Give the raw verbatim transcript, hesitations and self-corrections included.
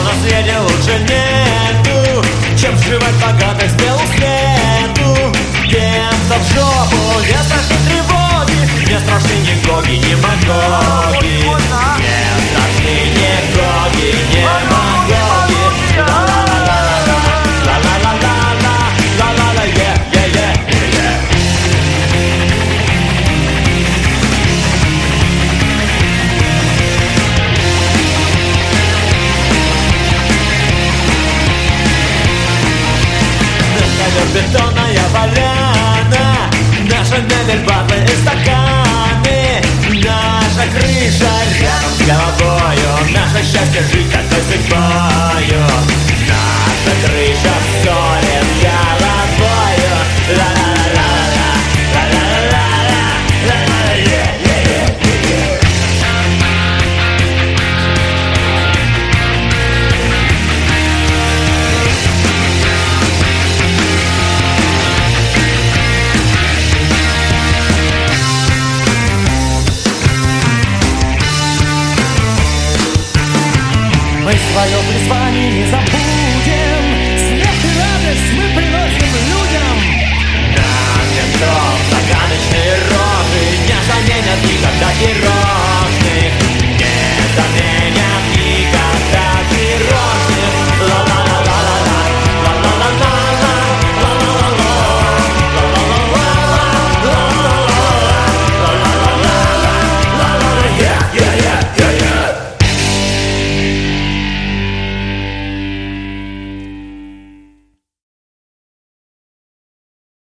на свете лучше нету, чем сживать богатых с белу свету. Тем-то в жопу не страшны тревоги, не страшны ни гоги, ни магоги. Не страшны ни гоги, ни магоги. Ла-ла-ла-ла-ла, ла-ла-ла-ла-ла, ла-ла-ла, е-е-е. Бетонная поляна, наша мебель, баты и стаканы, наша крыша рядом с головою, наше счастье жить такой судьбою. Наша крыша в ссоре с головою. Ла-ла-ла-ла-ла, ла-ла-ла-ла-ла, ла-ла-ла, е-е-е-е. Мы свое призвание не забудем, смех и радость мы приносим людям. На ментов загадочные рожи не заменят никогда героев.